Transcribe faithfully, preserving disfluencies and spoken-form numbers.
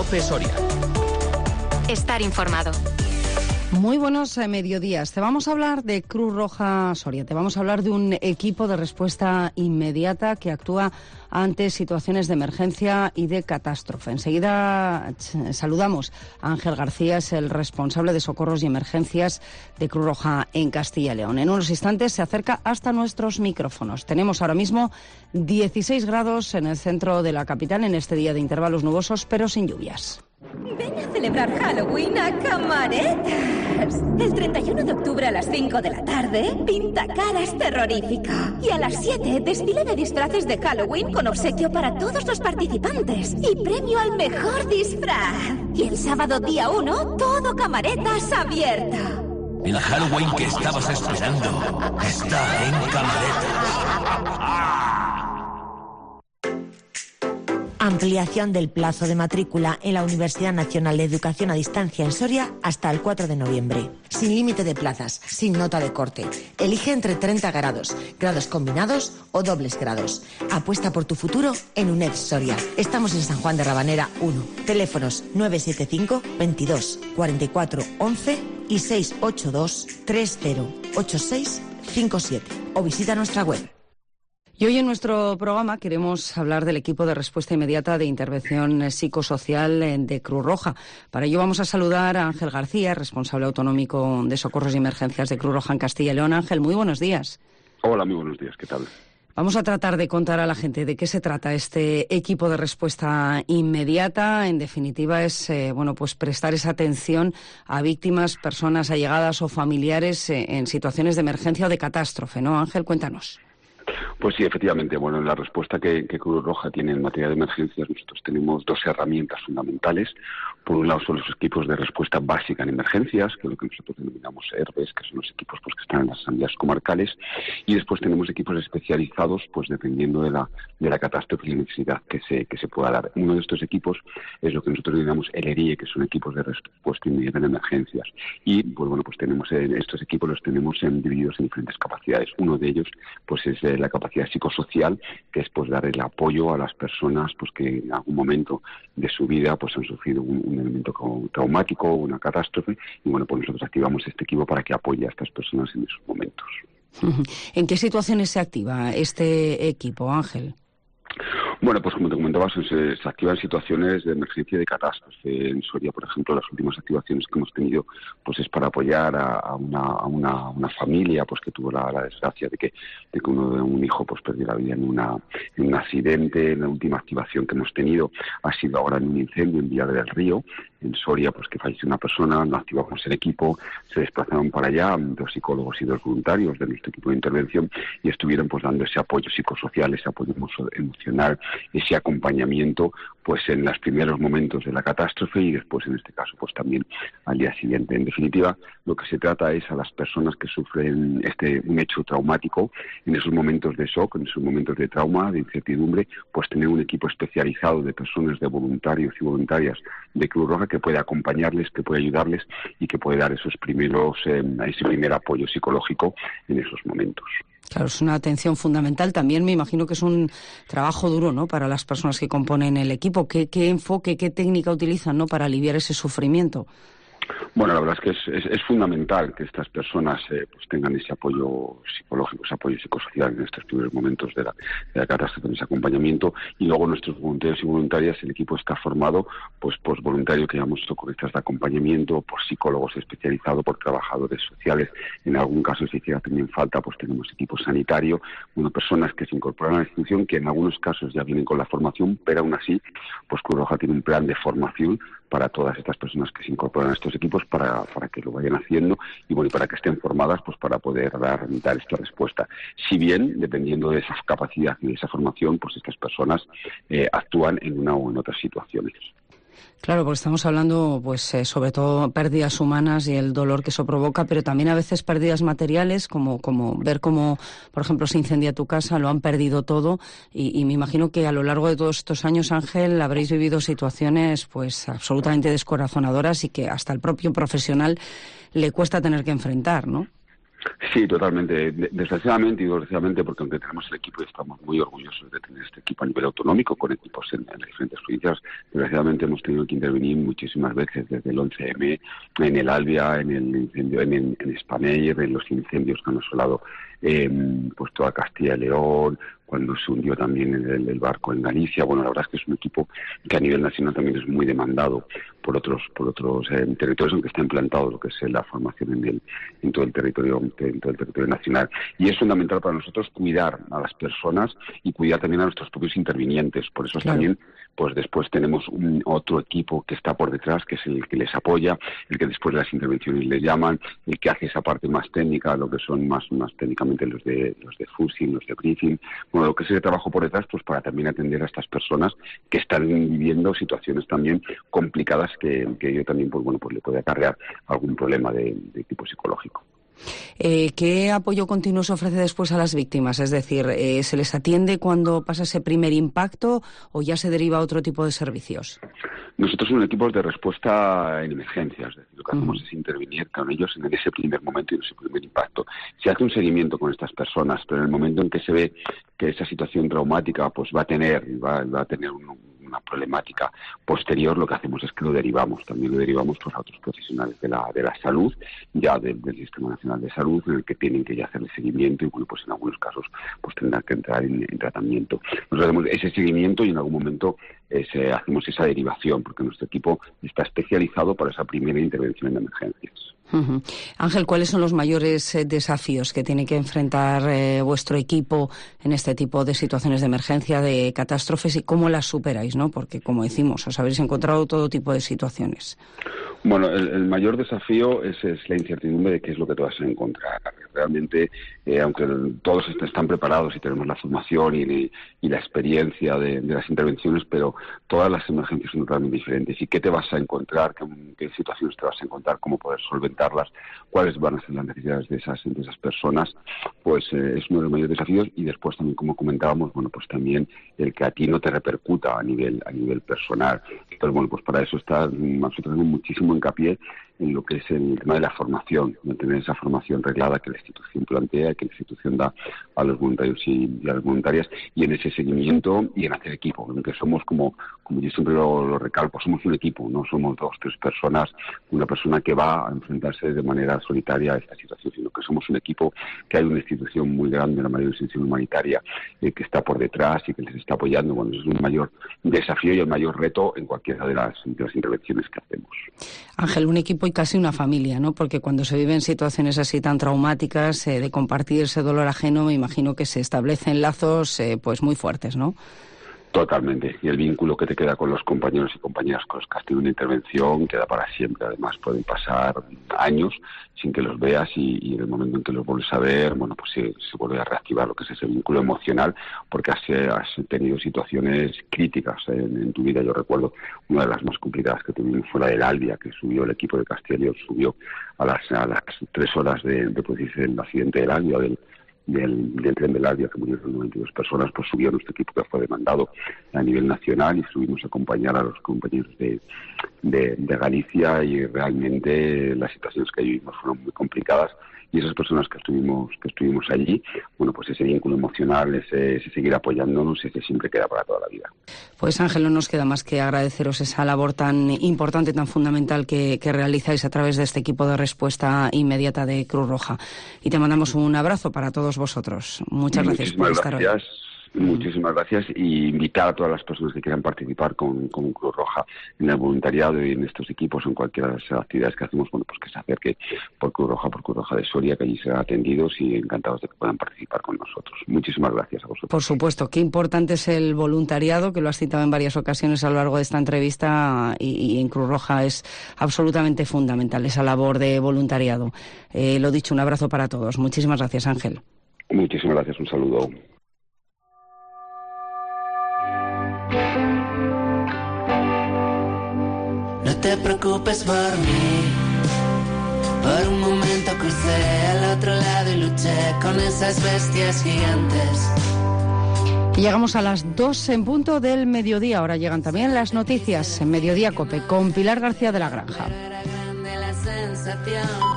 COPE Soria. Estar informado. Muy buenos eh, mediodías. Te vamos a hablar de Cruz Roja Soria. Te vamos a hablar de un equipo de respuesta inmediata que actúa ante situaciones de emergencia y de catástrofe. Enseguida ch, saludamos a Ángel García, es el responsable de socorros y emergencias de Cruz Roja en Castilla y León. En unos instantes se acerca hasta nuestros micrófonos. Tenemos ahora mismo dieciséis grados en el centro de la capital en este día de intervalos nubosos, pero sin lluvias. Ven a celebrar Halloween a Camaretas. El treinta y uno de octubre a las cinco de la tarde, Pinta Caras Terrorífica. Y a las siete, desfile de disfraces de Halloween con obsequio para todos los participantes. Y premio al mejor disfraz. Y el sábado día uno, todo Camaretas abierta. El Halloween que estabas esperando está en Camaretas. Ampliación del plazo de matrícula en la Universidad Nacional de Educación a Distancia en Soria hasta el cuatro de noviembre. Sin límite de plazas, sin nota de corte. Elige entre treinta grados, grados combinados o dobles grados. Apuesta por tu futuro en UNED Soria. Estamos en San Juan de Rabanera uno. Teléfonos nueve siete cinco, veintidós, cuarenta y cuatro, once y seis ocho dos, tres cero ocho seis cinco siete. O visita nuestra web. Y hoy en nuestro programa queremos hablar del equipo de respuesta inmediata de intervención psicosocial de Cruz Roja. Para ello vamos a saludar a Ángel García, responsable autonómico de socorros y emergencias de Cruz Roja en Castilla y León. Ángel, muy buenos días. Hola, muy buenos días, ¿qué tal? Vamos a tratar de contar a la gente de qué se trata este equipo de respuesta inmediata. En definitiva, es eh, bueno, pues prestar esa atención a víctimas, personas allegadas o familiares eh, en situaciones de emergencia o de catástrofe, ¿no? Ángel, cuéntanos. Pues sí, efectivamente. Bueno, la respuesta que, que Cruz Roja tiene en materia de emergencias, nosotros tenemos dos herramientas fundamentales. Por un lado son los equipos de respuesta básica en emergencias, que es lo que nosotros denominamos E R B Es, que son los equipos pues, que están en las asambleas comarcales, y después tenemos equipos especializados, pues dependiendo de la de la catástrofe y la necesidad que se que se pueda dar. Uno de estos equipos es lo que nosotros denominamos el E R I E, que son equipos de respuesta inmediata en emergencias. Y pues bueno, pues tenemos eh, estos equipos los tenemos eh, divididos en diferentes capacidades. Uno de ellos, pues es eh, la capacidad psicosocial, que es pues dar el apoyo a las personas pues que en algún momento de su vida pues han sufrido un, un elemento traumático, una catástrofe, y bueno, pues nosotros activamos este equipo para que apoye a estas personas en esos momentos. ¿En qué situaciones se activa este equipo, Ángel? Bueno, pues como te comentaba, se, se activa en situaciones de emergencia y de catástrofe. En Soria, por ejemplo, las últimas activaciones que hemos tenido pues es para apoyar a, a, una, a una, una familia pues que tuvo la, la desgracia de que, de que uno de un hijo pues perdió la vida en, una, en un accidente. La última activación que hemos tenido ha sido ahora en un incendio en Villar del Río, en Soria, pues que falleció una persona. Activamos el equipo, se desplazaron para allá dos psicólogos y dos voluntarios de nuestro equipo de intervención y estuvieron pues dando ese apoyo psicosocial, ese apoyo emocional, ese acompañamiento pues en los primeros momentos de la catástrofe y después en este caso pues también al día siguiente. En definitiva, lo que se trata es a las personas que sufren este un hecho traumático, en esos momentos de shock, en esos momentos de trauma, de incertidumbre, pues tener un equipo especializado de personas, de voluntarios y voluntarias de Cruz Roja que puede acompañarles, que puede ayudarles y que puede dar esos primeros eh, ese primer apoyo psicológico en esos momentos. Claro, es una atención fundamental. También me imagino que es un trabajo duro, ¿no?, para las personas que componen el equipo. ¿Qué, qué enfoque, qué técnica utilizan, ¿no?, para aliviar ese sufrimiento? Bueno, la verdad es que es, es, es fundamental que estas personas eh, pues tengan ese apoyo psicológico, ese apoyo psicosocial en estos primeros momentos de la, de la catástrofe, ese acompañamiento. Y luego nuestros voluntarios y voluntarias, el equipo está formado pues por voluntarios que llamamos socorristas de acompañamiento, por psicólogos especializados, por trabajadores sociales. En algún caso, si hiciera también falta, pues tenemos equipo sanitario, bueno, personas que se incorporan a la institución, que en algunos casos ya vienen con la formación, pero aún así, pues Cruz Roja tiene un plan de formación para todas estas personas que se incorporan a estos equipos para, para que lo vayan haciendo y bueno y para que estén formadas pues para poder dar, dar esta respuesta. Si bien, dependiendo de esa capacidad y de esa formación, pues estas personas eh, actúan en una o en otras situaciones. Claro, porque estamos hablando, pues, eh, sobre todo pérdidas humanas y el dolor que eso provoca, pero también a veces pérdidas materiales, como, como ver cómo, por ejemplo, se incendia tu casa, lo han perdido todo, y, y me imagino que a lo largo de todos estos años, Ángel, habréis vivido situaciones, pues, absolutamente descorazonadoras y que hasta el propio profesional le cuesta tener que enfrentar, ¿no? Sí, totalmente. Desgraciadamente y desgraciadamente, porque aunque tenemos el equipo y estamos muy orgullosos de tener este equipo a nivel autonómico, con equipos en, en las diferentes provincias, desgraciadamente hemos tenido que intervenir muchísimas veces desde el once eme, en el Albia, en el incendio, en, en, en Spaneir, en los incendios que han asolado eh, pues toda Castilla y León, cuando se hundió también el, el barco en Galicia. Bueno, la verdad es que es un equipo que a nivel nacional también es muy demandado por otros por otros eh, territorios, aunque está implantado lo que es la formación en el en todo el territorio en todo el territorio nacional. Y es fundamental para nosotros cuidar a las personas y cuidar también a nuestros propios intervinientes. Por eso claro. También, pues después tenemos un otro equipo que está por detrás, que es el que les apoya, el que después de las intervenciones les llaman, el que hace esa parte más técnica, lo que son más más técnicamente los de los de fusing, los de briefing. Bueno, lo que es ese trabajo por detrás, pues para también atender a estas personas que están viviendo situaciones también complicadas que, que yo también, pues bueno, pues le puede acarrear algún problema de, de tipo psicológico. Eh, ¿Qué apoyo continuo se ofrece después a las víctimas? Es decir, eh, ¿se les atiende cuando pasa ese primer impacto o ya se deriva a otro tipo de servicios? Nosotros somos equipos de respuesta en emergencias, es decir, lo que hacemos uh-huh. es intervenir con ellos en ese primer momento y en ese primer impacto. Se hace un seguimiento con estas personas, pero en el momento en que se ve que esa situación traumática pues va a tener, va, va a tener un una problemática posterior, lo que hacemos es que lo derivamos, también lo derivamos pues, a otros profesionales de la de la salud, ya de, del Sistema Nacional de Salud, en el que tienen que ya hacer el seguimiento y bueno, pues en algunos casos pues tendrán que entrar en, en tratamiento. Nosotros hacemos ese seguimiento y en algún momento ese, hacemos esa derivación, porque nuestro equipo está especializado para esa primera intervención en emergencias. Uh-huh. Ángel, ¿cuáles son los mayores eh, desafíos que tiene que enfrentar eh, vuestro equipo en este tipo de situaciones de emergencia, de catástrofes, y cómo las superáis, ¿no? Porque, como decimos, os habéis encontrado todo tipo de situaciones. Bueno, el, el mayor desafío es, es la incertidumbre de qué es lo que te vas a encontrar. Realmente, eh, aunque todos están preparados y tenemos la formación y, y la experiencia de, de las intervenciones, pero todas las emergencias son totalmente diferentes. ¿Y qué te vas a encontrar? ¿Qué, qué situaciones te vas a encontrar? ¿Cómo poder solventarlas? ¿Cuáles van a ser las necesidades de esas, de esas personas? Pues eh, es uno de los mayores desafíos. Y después también, como comentábamos, bueno, pues también el que a ti no te repercuta a nivel a nivel personal. Entonces, bueno, pues para eso está nosotros tenemos muchísimo hincapié en lo que es el tema de la formación, de tener esa formación reglada que la institución plantea, que la institución da a los voluntarios y, y a las voluntarias, y en ese seguimiento y en hacer equipo, en que somos como, como yo siempre lo, lo recalco, somos un equipo, no somos dos, tres personas, una persona que va a enfrentarse de manera solitaria a esta situación, sino que somos un equipo, que hay una institución muy grande, la mayor institución humanitaria, eh, que está por detrás y que les está apoyando. Bueno, eso es un mayor desafío y el mayor reto en cualquiera de las, de las intervenciones que hacemos. Ángel, un equipo y casi una familia, ¿no? Porque cuando se viven situaciones así tan traumáticas, eh, de compartir ese dolor ajeno, me imagino que se establecen lazos eh, pues muy fuertes, ¿no? Totalmente. Y el vínculo que te queda con los compañeros y compañeras con los que has tenido una intervención queda para siempre. Además, pueden pasar años sin que los veas y, y en el momento en que los vuelves a ver, bueno, pues se, se vuelve a reactivar lo que es ese vínculo emocional, porque has, has tenido situaciones críticas en, en tu vida. Yo recuerdo una de las más complicadas que tuvimos fue la del Albia, que subió el equipo de Castilla y León, subió a las, a las tres horas de, de producirse el accidente del Albia, del Del, del tren del Albia, que murieron noventa y dos personas, pues subió nuestro equipo, que fue demandado a nivel nacional, y estuvimos a acompañar a los compañeros de, de, de Galicia, y realmente las situaciones que vivimos fueron muy complicadas, y esas personas que estuvimos que estuvimos allí, bueno, pues ese vínculo emocional, ese, ese seguir apoyándonos, ese siempre queda para toda la vida. Pues Ángel, no nos queda más que agradeceros esa labor tan importante, tan fundamental que, que realizáis a través de este equipo de respuesta inmediata de Cruz Roja. Y te mandamos un abrazo para todos vosotros. Muchas gracias por estar hoy. Muchísimas gracias, y invitar a todas las personas que quieran participar con, con Cruz Roja en el voluntariado y en estos equipos, en cualquiera de las actividades que hacemos, bueno, pues que se acerque por Cruz Roja, por Cruz Roja de Soria, que allí serán atendidos, y encantados de que puedan participar con nosotros. Muchísimas gracias a vosotros. Por supuesto, qué importante es el voluntariado, que lo has citado en varias ocasiones a lo largo de esta entrevista, y, y en Cruz Roja es absolutamente fundamental esa labor de voluntariado. Eh, lo dicho, un abrazo para todos. Muchísimas gracias, Ángel. Muchísimas gracias, un saludo. No te preocupes por mí. Por un momento crucé al otro lado y luché con esas bestias gigantes. Y llegamos a las dos en punto del mediodía. Ahora llegan también las noticias en Mediodía COPE con Pilar García de la Granja. Era grande la sensación.